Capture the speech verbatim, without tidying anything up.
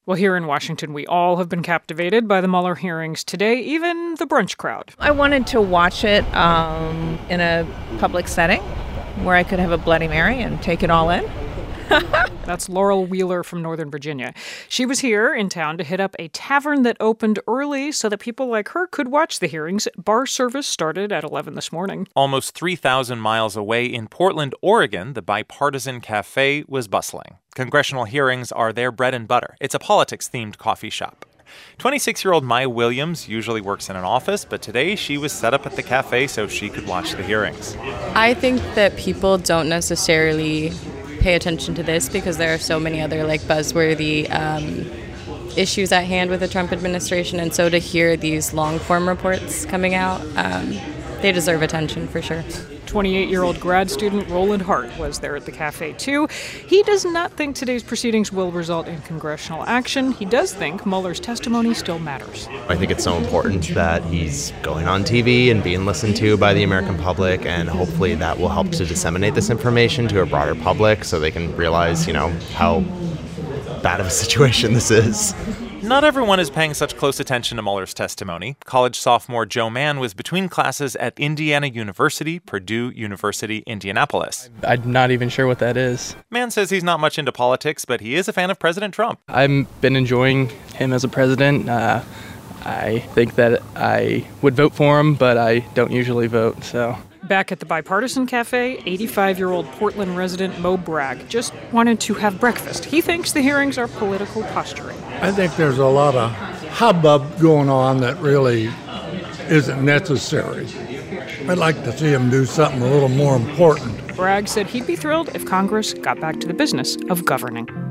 Well, here in Washington, we all have been captivated by the Mueller hearings today, even the brunch crowd. I wanted to watch it um, in a public setting where I could have a Bloody Mary and take it all in. That's Laurel Wheeler from Northern Virginia. She was here in town to hit up a tavern that opened early so that people like her could watch the hearings. Bar service started at eleven this morning. Almost three thousand miles away in Portland, Oregon, the Bipartisan Cafe was bustling. Congressional hearings are their bread and butter. It's a politics-themed coffee shop. twenty-six-year-old Maya Williams usually works in an office, but today she was set up at the cafe so she could watch the hearings. I think that people don't necessarily pay attention to this because there are so many other like buzzworthy um, issues at hand with the Trump administration, and so to hear these long-form reports coming out, um, they deserve attention for sure. twenty-eight-year-old grad student Roland Hart was there at the cafe, too. He does not think today's proceedings will result in congressional action. He does think Mueller's testimony still matters. I think it's so important that he's going on T V and being listened to by the American public, and hopefully that will help to disseminate this information to a broader public so they can realize, you know, how bad of a situation this is. Not everyone is paying such close attention to Mueller's testimony. College sophomore Joe Mann was between classes at Indiana University, Purdue University, Indianapolis. I'm not even sure what that is. Mann says he's not much into politics, but he is a fan of President Trump. I've been enjoying him as a president. Uh, I think that I would vote for him, but I don't usually vote, so... Back at the Bipartisan Cafe, eighty-five-year-old Portland resident Mo Bragg just wanted to have breakfast. He thinks the hearings are political posturing. I think there's a lot of hubbub going on that really isn't necessary. I'd like to see him do something a little more important. Bragg said he'd be thrilled if Congress got back to the business of governing.